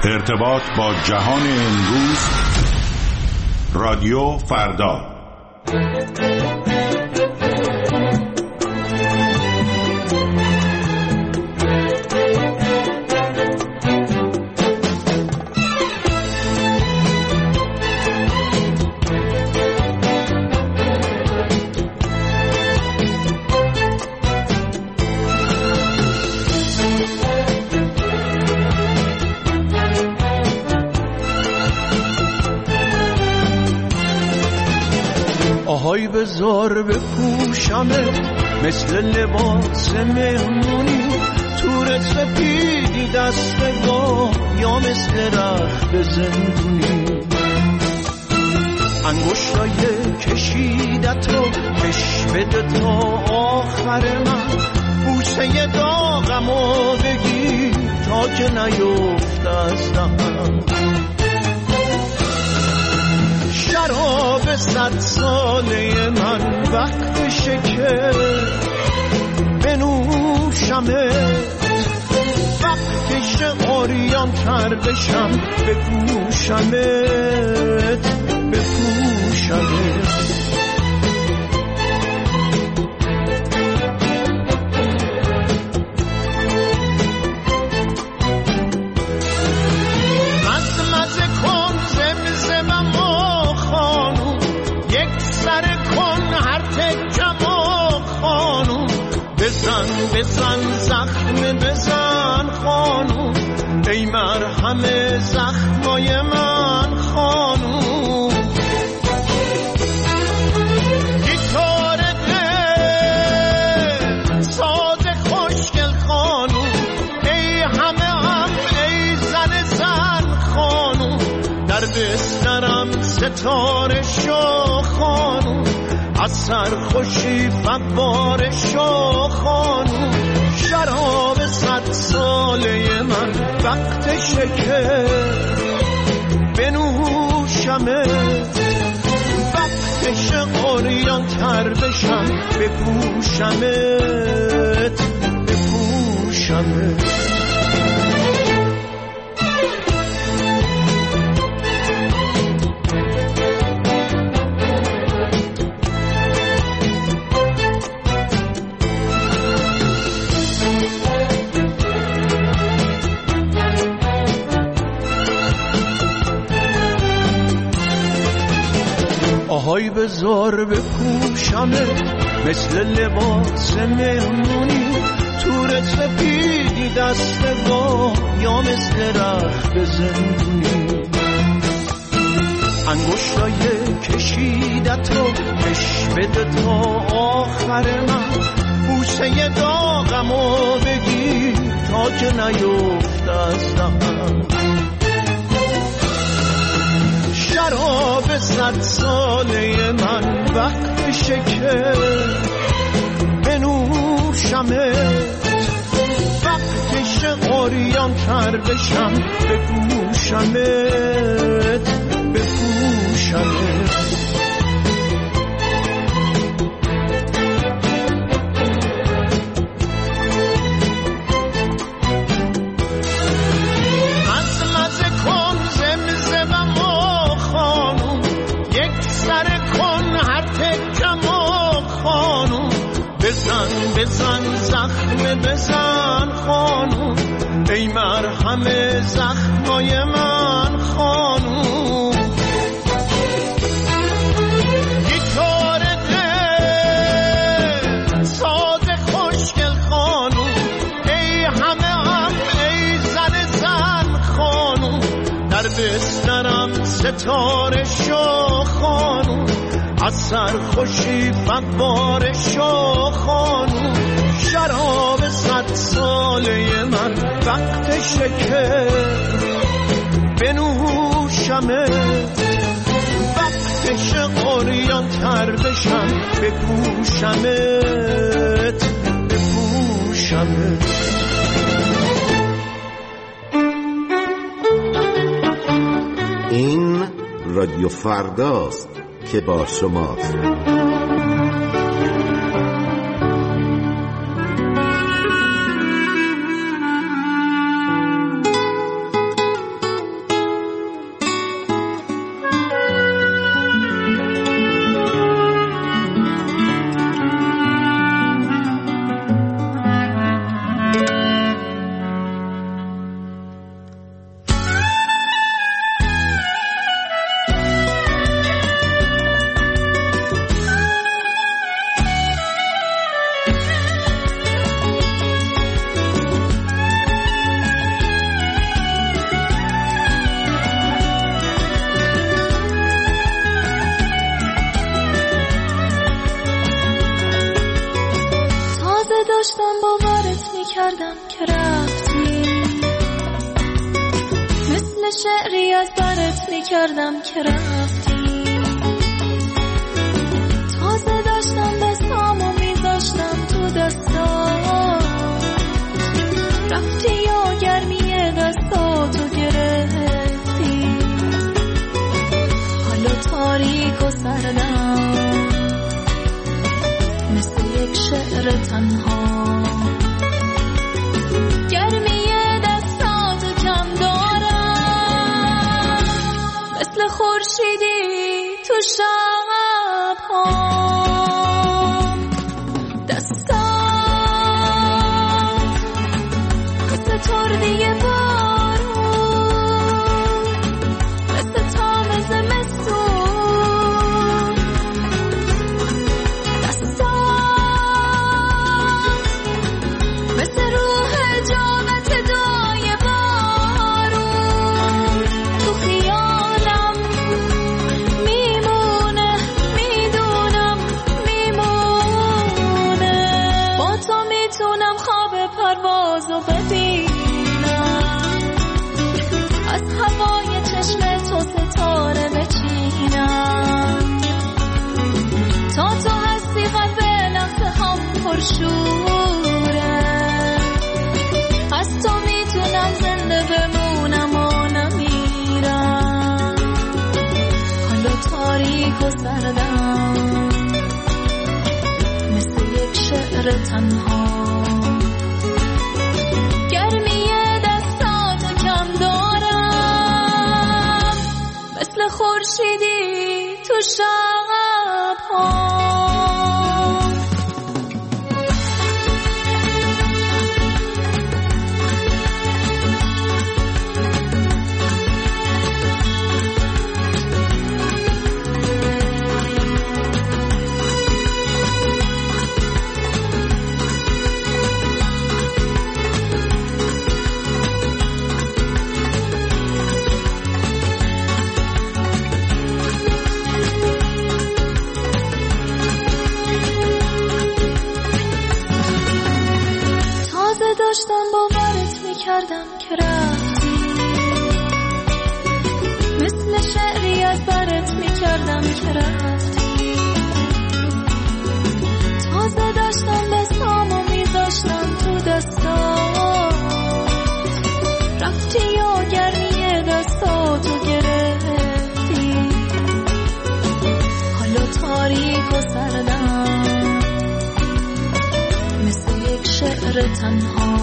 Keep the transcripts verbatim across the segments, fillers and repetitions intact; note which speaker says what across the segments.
Speaker 1: ارتباط با جهان امروز، رادیو فردا.
Speaker 2: آهای بزار بپوشمت مثل لباس مهمونی، تور سپیدی دستگاه یا مثل رخت زندونی، انگشتای کشیدت رو بش بده تا آخر من، بوسه داغم رو بگیر تا که نیفت از دهنم. شراب صد ساله من وقتشه که بنوشمت، وقتشه عریان تر بشم بپوشمت بپوشمت. بزن بزن زخم بزن خانوم، ای مرهم زخمای من خانوم. گیتار دل ساز خوشگل خانوم، ای همه هم ای زن زن خانوم. در بسترم ستاره شو خانوم، از سرخوشی فوار شو خانوم. شراب صد ساله من وقتشه که بنوشمت، وقتشه عریان تر بشم بپوشمت بپوشمت. آهای بزار بپوشمت مثل لباس مهمونی، تور سپیدی دستگاه یا مثل رخت زندونی، انگشتای کشیدت رو بش بده تا آخر من، بوسه داغم رو بگیر تا که نیفت از دهنم. شراب صد ساله من وقتشه که بنوشمت، وقتشه عریان تر بشم بپوشمت بپوشمت. بزن بزن زخم بزن خانوم، ای مرهم زخمای من خانوم. گیتار دل ساز خوشگل خانوم، ای همه هم ای زن زن خانوم. در بسترم ستاره شو خانوم، از سرخوشی فوار شو خانوم. شراب صد ساله من وقتشه که بنوشمت، وقتشه عریان تر بشم بپوشمت بپوشمت.
Speaker 3: این رادیو فرداست که با شماست.
Speaker 4: میکردم که رفتی، مثل شعری از برت میکردم که رفتی. تازه داشتم دستامو میذاشتم تو دستات، رفتی یا گرمی دستاتو گرفتی. حالا تاریک و سردم مثل یک شعر تنها، گرمی دستاتو کم دارم، مثل خورشیدی تو شب‌ها. دیگه بارون مثل تام زمستون، دستات مثل روح جامت دای بارون. تو خیالم میمونه، میدونم میمونه، با تو میتونم خواب پروازو ببینم، از هوای چشم تو ستاره بچینم. تا تو هستی قلب لحظه هم پرشوره، از تو میتونم زنده بمونم و نمیرم. حالا تاریک و سردم مثل یک شعر تنها، خورشیدی تو شب‌ها. داشتم باورت میکردم که رفتی، مثل شعری از برت میکردم که رفتی. تازه داشتم دستامو میذاشتم تو دستات، رفتی یا گرمی دستاتو گرفتی. حالا تاریک و سردم مثل یک شعر تنها،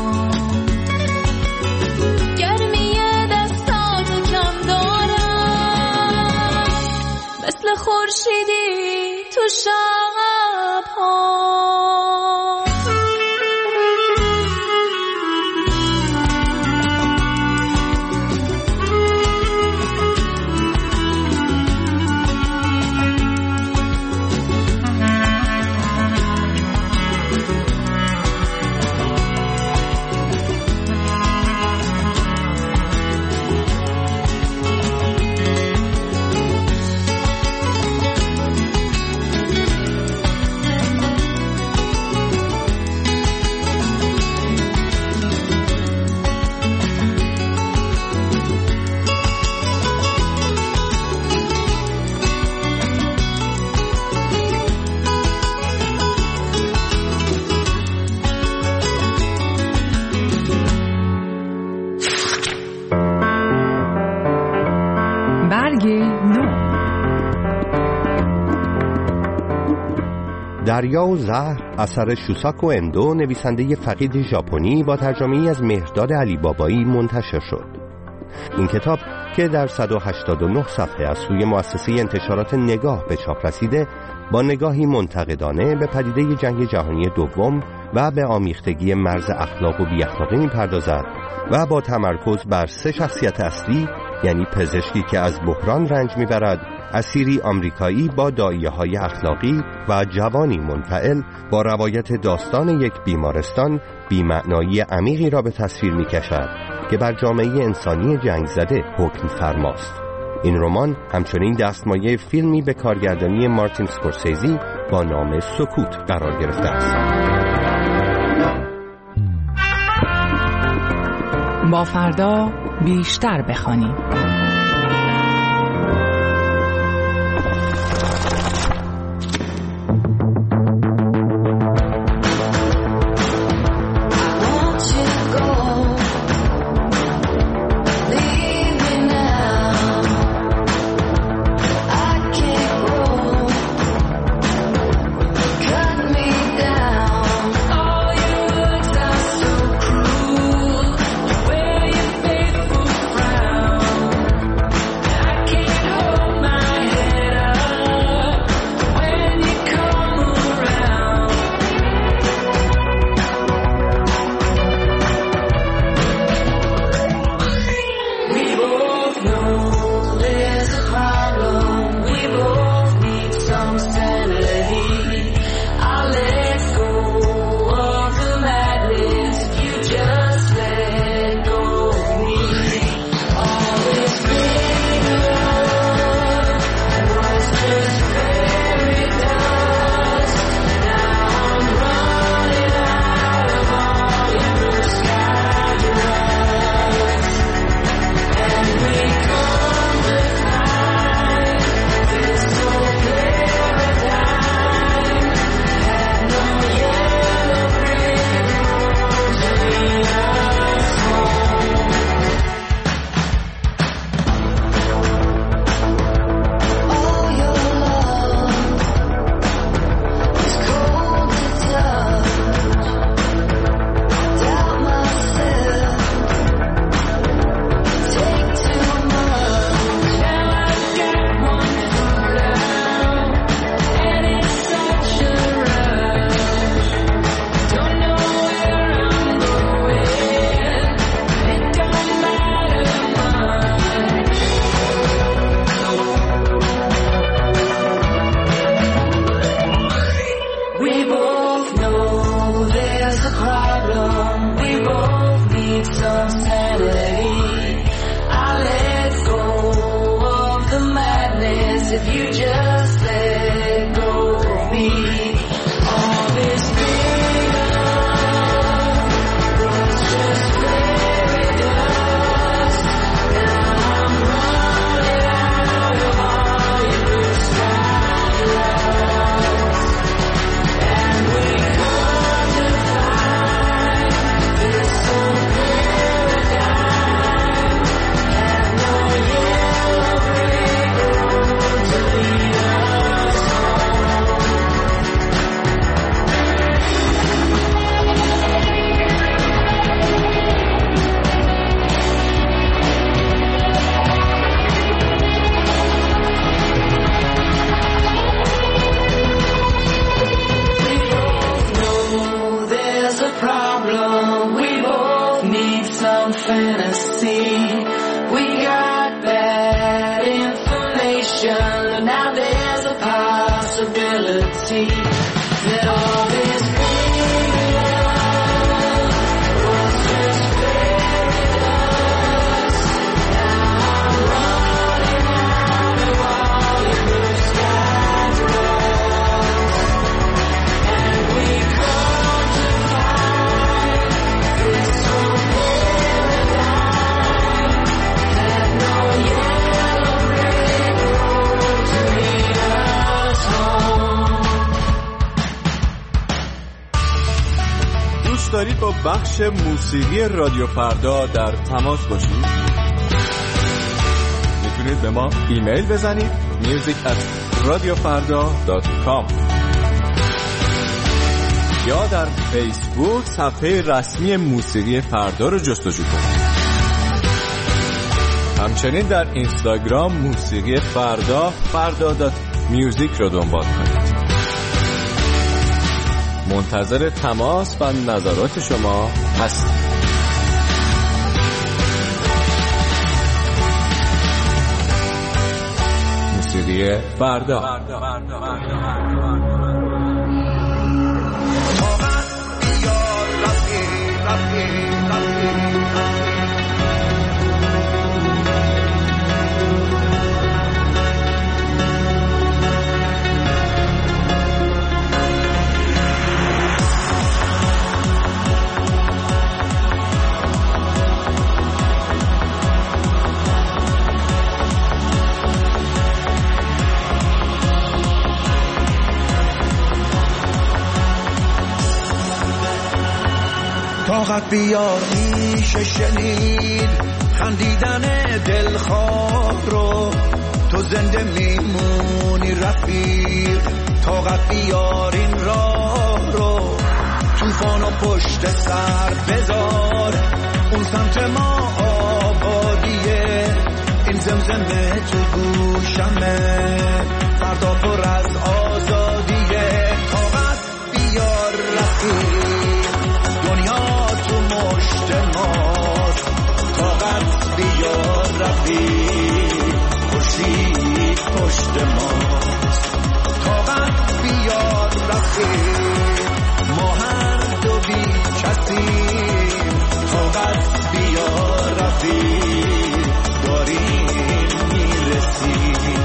Speaker 4: گرمی دستاتو کم دارم، مثل خورشیدی تو شب‌ها.
Speaker 5: دریا و زهر اثر شوساکو اندو، نویسنده فقید ژاپنی، با ترجمه‌ای از مهرداد علی بابایی منتشر شد. این کتاب که در صد و هشتاد و نه صفحه از سوی مؤسسه انتشارات نگاه به چاپ رسیده، با نگاهی منتقدانه به پدیده جنگ جهانی دوم و به آمیختگی مرز اخلاق و بی اخلاقی می‌پردازد و با تمرکز بر سه شخصیت اصلی، یعنی پزشکی که از بحران رنج می‌برد، اسیری آمریکایی با داعیه‌های اخلاقی و جوانی منفعل، با روایت داستان یک بیمارستان، بی‌معنایی عمیقی را به تصویر می‌کشد که بر جامعه انسانی جنگ زده حکم فرماست. این رمان همچنین دستمایه فیلمی به کارگردانی مارتین اسکورسیزی با نام سکوت قرار گرفته است.
Speaker 6: با فردا بیشتر بخوانیم.
Speaker 7: دارید با بخش موسیقی رادیو فردا در تماس باشید؟ میتونید به ما ایمیل بزنید میوزیک ات رادیو فردا دات کام یا در فیسبوک صفحه رسمی موسیقی فردا رو جستجو کنید. همچنین در اینستاگرام موسیقی فردا فردا دات میوزیک رو دنبال کنید. منتظر تماس و نظرات شما هستم. موسیقی فردا.
Speaker 2: طاقت بیار میشه شنید خندیدن دلخواه رو، تو زنده میمونی رفیق. طاقت بیار این راه رو، طوفان و پشت سر بذار، اون سمت ما آبادیه، این زمزمه تو گوشمه، فردا پر از آزادیه. طاقت بیار رفیق، دنیا تو مشت ماست. طاقت بیار رفیق، خورشید پشت ماست. طاقت بیار رفیق، ما هر دو بی کسیم. طاقت بیار رفیق، داریم میرسیم.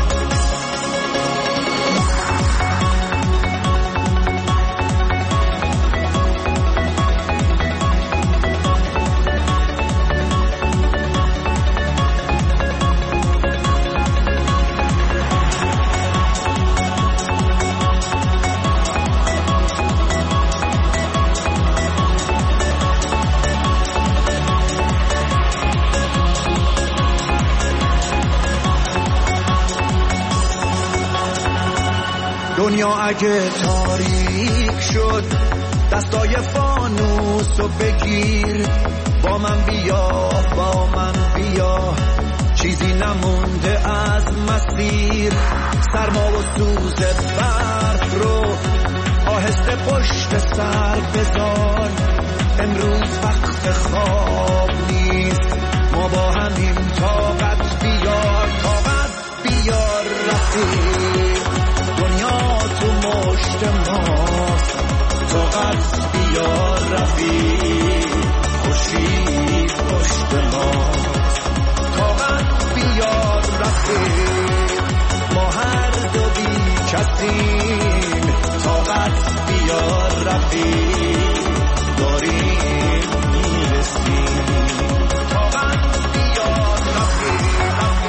Speaker 2: دنیا اگه تاریک شد، دستای فانوسو بگیر، با من بیا با من بیا، چیزی نمونده از مسیر. سرما و سوز برف رو آهسته پشت سر بذار، امروز وقت خواب نیست، ما با همین. طاقت بیار، طاقت بیار رفیق، دنیا تو مشت ماست. طاقت بیار رفیق، خورشید پشت ماست. طاقت بیار رفیق، ما هر دو بی کسیم. طاقت بیار رفیق، داریم میرسیم. طاقت بیار رفیق،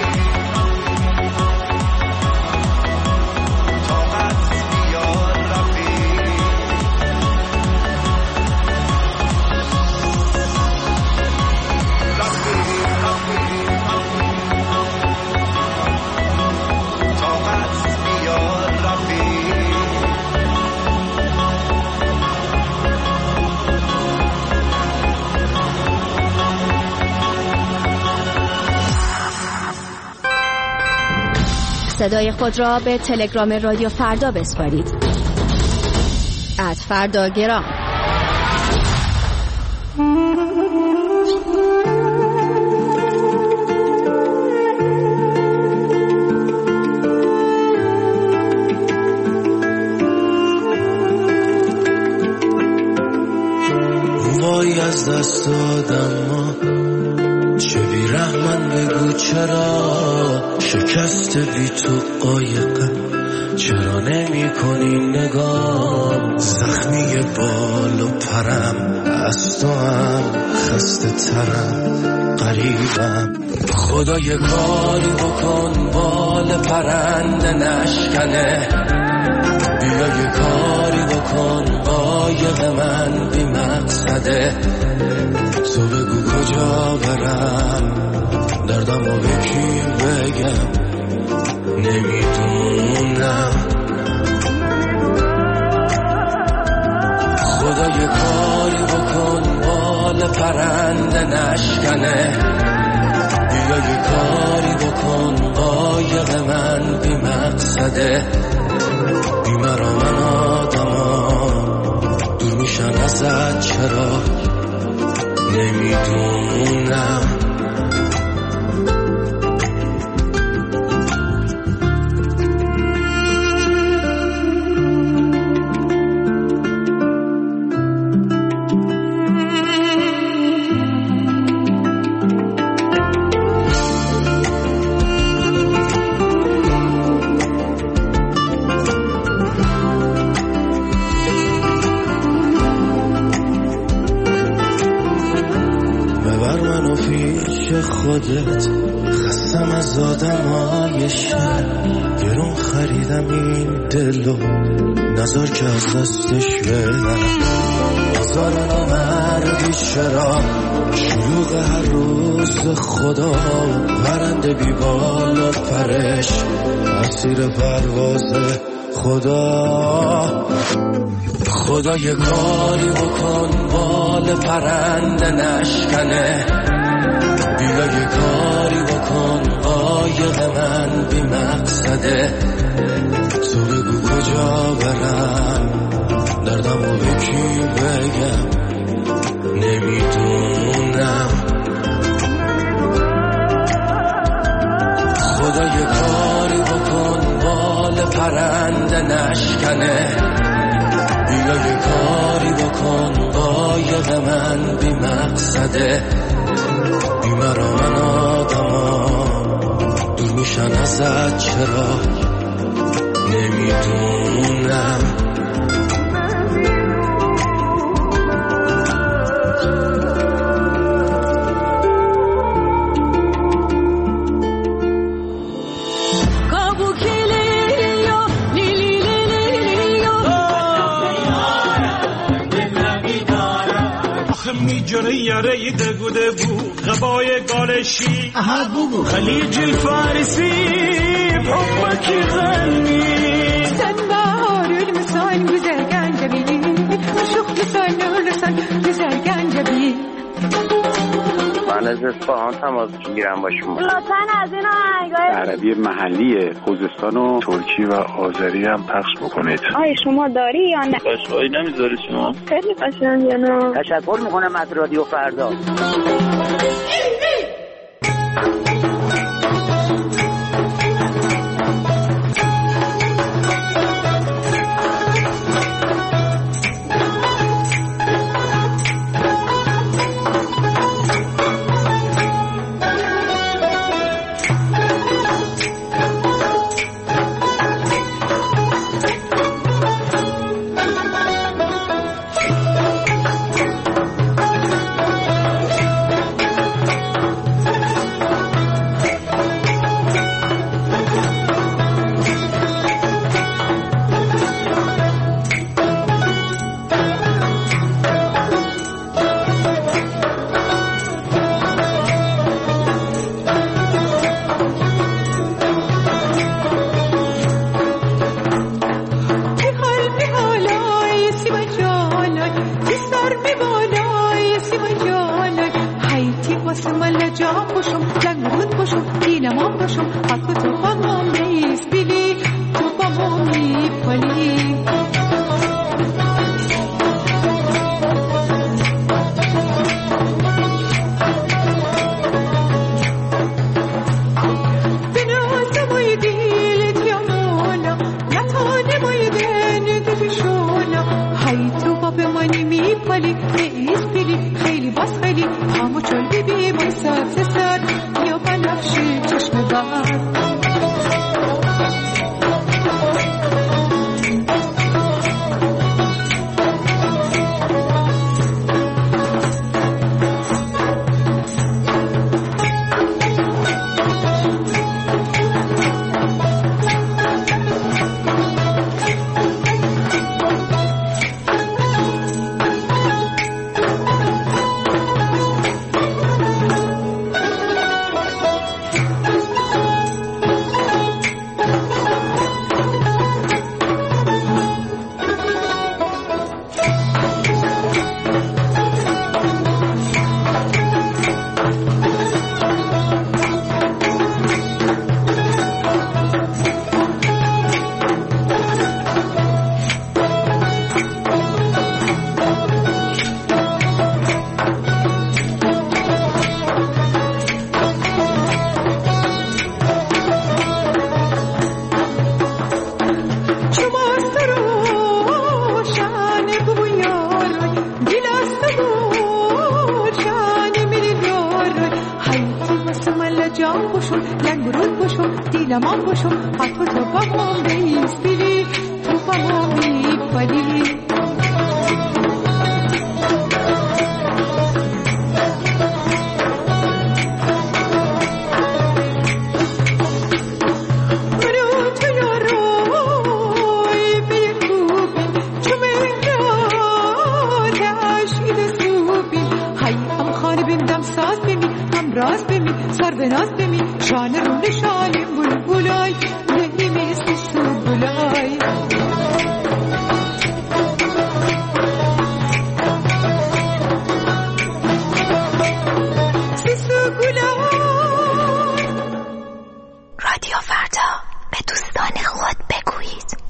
Speaker 8: صدای خود را به تلگرام رادیو فردا بسپارید. ات فرداگرام.
Speaker 2: وای از دست دادم ما، چه بی‌رحمن بگو چرا، شکست بی تو قایقه، چرا نمی کنی نگاه. زخمی بال و پرم، از تو هم خسته ترم، قریبم. خدا یه کاری بکن بال پرنده نشکنه، بیا یه کاری بکن قایق من بی مقصده. تو بگو کجا برم، دردم رو به کی بگم، نمیدونم. خدا یه کاری بکن بال پرنده نشکنه، بیا یه کاری بکن قایق من بی مقصده. بی مرا من آدما دور میشن ازت، چرا نمیدونم. خودت خستم از آدمای شهر، گرون خریدم این دلو، نظر که از دستش برم. هزار نامرد ولی چرا شلوغ هر روز خدا پرنده بی بال و پرش اسیر پرواز خدا. خدا یه کاری بکن بال پرنده نشکنه، بیا یه کاری بکن قایق من بی مقصده. تو بگو کجا برم دردم رو به کی بگم نمیدونم. خدا یه کاری بکن بال پرنده نشکنه، بیا یه کاری بکن قایق من بی مقصده. بی مرا من آدما دور میشن ازت چرا نمیدونم.
Speaker 9: جوری یاره دگو دگو غبای گالشی خلیج الفارسی بحبك يغني
Speaker 10: سنبار المسان بزرگان جبیلی شوخ مسان نورسان بزرگان جبیلی.
Speaker 11: من از اصفهان تماس میگیرم با شما.
Speaker 12: لطفاً از این آهنگای
Speaker 13: عربی محلی خوزستان و ترکی و آذری هم پخش بکنید.
Speaker 12: آیا شما داری یا نه؟
Speaker 11: قشقایی نمیذاری شما؟
Speaker 12: خیلی قشنگه نه.
Speaker 11: تشکر میکنم از رادیو فردا.
Speaker 10: شان رو نشانیم بول بولای نمیستی سو بولای
Speaker 14: رادیو فردا به دوستان خود بگویید.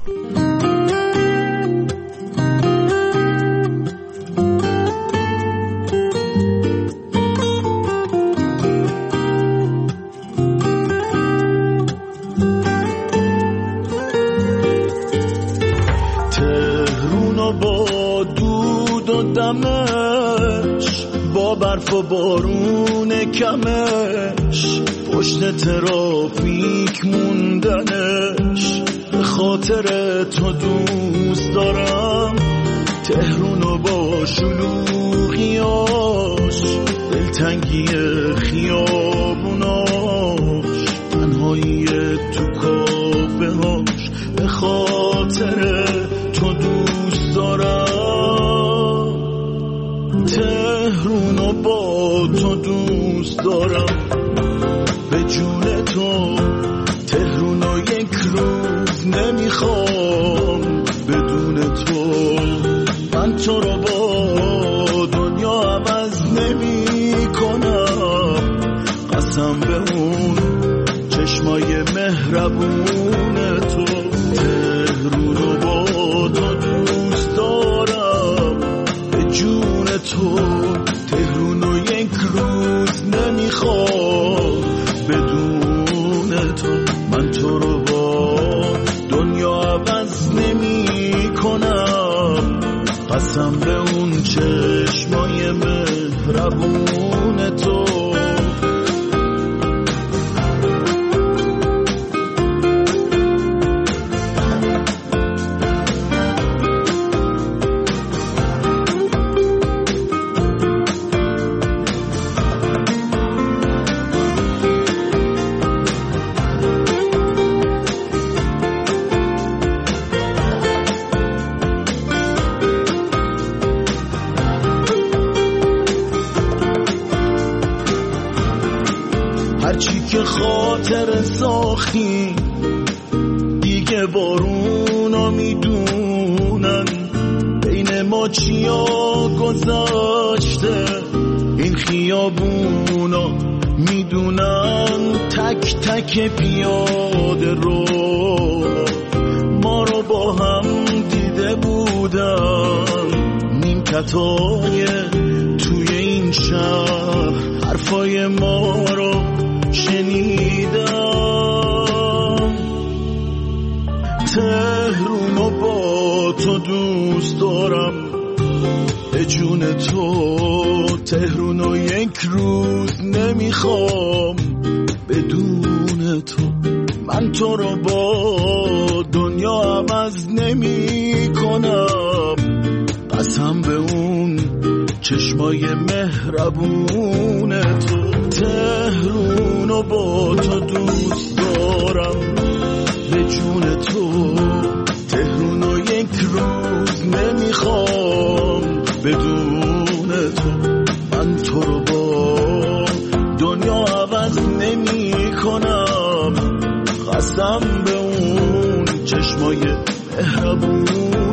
Speaker 9: تهرونو با دود و دمش، با برف و بارون کمش، پشت ترافیک موندنش، به خاطر تو دوست دارم تهرونو با شلوغیاش، دلتنگی خیابوناش، تنهایی تو کافه هاش، به خاطر تو دوست دارم تهرونو با تو دوست دارم، به جون تو تهرونو یک روز نمیخوام، بدون تو من تو رو با دنیا عوض نمی کنم، قسم به اون چشمای مهربون تو، تهرونو با تو دوست دارم، به جون تو تهرونو یک روز نمیخوام، بدون تو من تو رو با دنیا عوض نمی کنم، قسم به اون چشمای مهربون تو. هرچی که خاطر ساختی دیگه بارونا میدونن، بین ما چیا گذاشته این خیابونا میدونن، تک تک پیاده رو ما رو با هم دیده بودن، نیمکتای توی این شهر حرفای ما رو شنیدم، تهرونو با تو دوست دارم، به جون تو تهرونو یک روز نمیخوام، بدون تو من تو رو با دنیا عوض نمی کنم، قسم به اون چشمای مهربون تو، تهرونو با تو دوست دارم، به جون تو تهرونو یک روز نمیخوام، بدون تو من تو رو با دنیا عوض نمی کنم، قسم به اون چشمای مهربون